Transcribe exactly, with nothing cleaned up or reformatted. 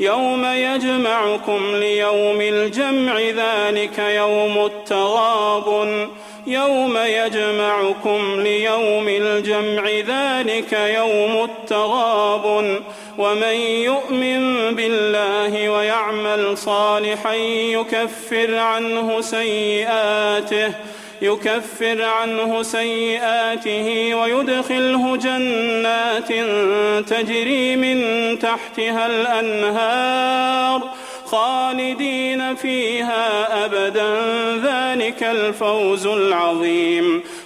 يوم يجمعكم ليوم الجمع ذلك يوم التغابن يوم يجمعكم ليوم الجمع ذلك يوم التغابن ومن يؤمن بالله ويعمل صالحا يكفر عنه سيئاته يكفر عنه سيئاته ويدخله جنات تجري من تحتها الأنهار خالدين فيها أبدا ذلك الفوز العظيم.